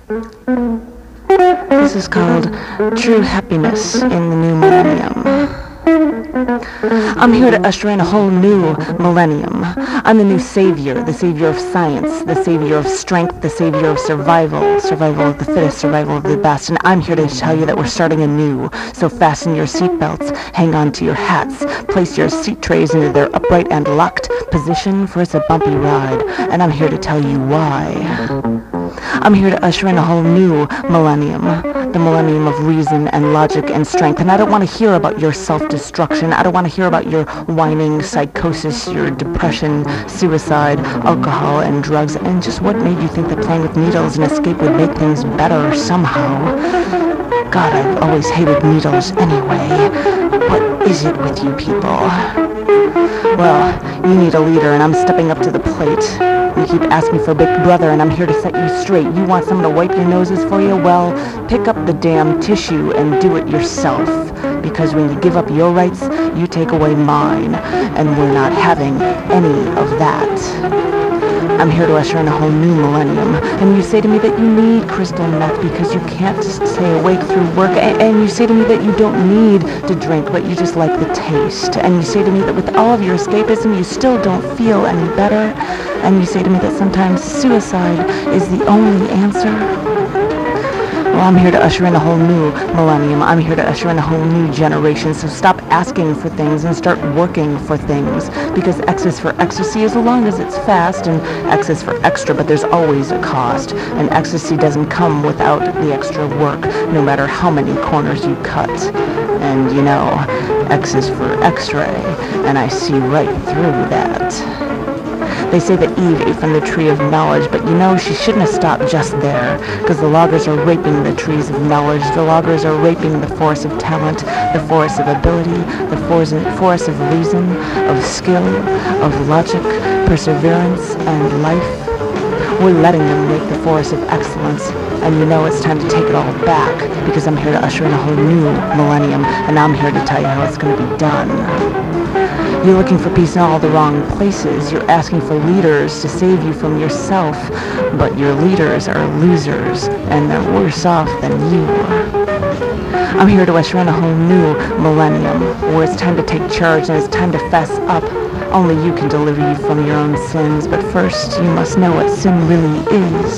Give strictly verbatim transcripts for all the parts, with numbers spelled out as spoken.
This is called True Happiness in the New Millennium. I'm here to usher in a whole new millennium. I'm the new savior, the savior of science, the savior of strength, the savior of survival, survival of the fittest, survival of the best, and I'm here to tell you that we're starting anew. So fasten your seatbelts, hang on to your hats, place your seat trays into their upright and locked position, for it's a bumpy ride, and I'm here to tell you why. I'm here to usher in a whole new millennium, the millennium of reason and logic and strength. And I don't want to hear about your self-destruction. I don't want to hear about your whining, psychosis, your depression, suicide, alcohol, and drugs, and just what made you think that playing with needles and escape would make things better somehow. God, I've always hated needles anyway. What is it with you people? Well, you need a leader, and I'm stepping up to the plate. You keep asking for a big brother, and I'm here to set you straight. You want someone to wipe your noses for you? Well, pick up the damn tissue and do it yourself. Because when you give up your rights, you take away mine. And we're not having any of that. I'm here to usher in a whole new millennium. And you say to me that you need crystal meth because you can't stay awake through work. And, and you say to me that you don't need to drink, but you just like the taste. And you say to me that with all of your escapism, you still don't feel any better. And you say to me that sometimes suicide is the only answer. Well, I'm here to usher in a whole new millennium. I'm here to usher in a whole new generation. So stop asking for things and start working for things. Because X is for ecstasy as long as it's fast, and X is for extra, but there's always a cost. And ecstasy doesn't come without the extra work, no matter how many corners you cut. And you know, X is for X-ray, and I see right through that. They say that Eve ate from the tree of knowledge, but you know, she shouldn't have stopped just there, because the loggers are raping the trees of knowledge. The loggers are raping the forest of talent, the forest of ability, the forest of reason, of skill, of logic, perseverance, and life. We're letting them rape the forest of excellence, and you know it's time to take it all back, because I'm here to usher in a whole new millennium, and I'm here to tell you how it's going to be done. You're looking for peace in all the wrong places. You're asking for leaders to save you from yourself, but your leaders are losers, and they're worse off than you are. I'm here to usher in a whole new millennium, where it's time to take charge and it's time to fess up. Only you can deliver you from your own sins, but first you must know what sin really is.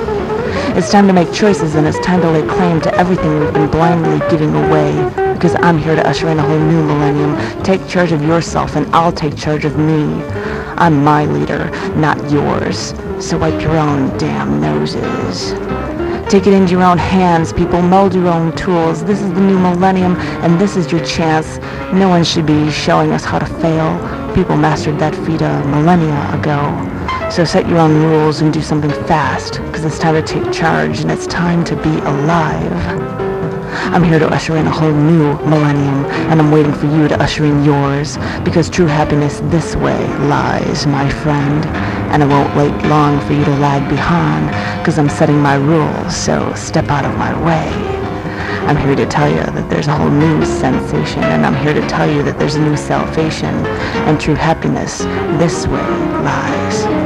It's time to make choices, and it's time to lay claim to everything we've been blindly giving away. Because I'm here to usher in a whole new millennium. Take charge of yourself, and I'll take charge of me. I'm my leader, not yours. So wipe your own damn noses. Take it into your own hands, people. Mold your own tools. This is the new millennium, and this is your chance. No one should be showing us how to fail. People mastered that feat a millennia ago. So set your own rules and do something fast, because it's time to take charge, and it's time to be alive. I'm here to usher in a whole new millennium, and I'm waiting for you to usher in yours, because true happiness this way lies, my friend, and I won't wait long for you to lag behind, because I'm setting my rules, so step out of my way. I'm here to tell you that there's a whole new sensation, and I'm here to tell you that there's a new salvation, and true happiness this way lies.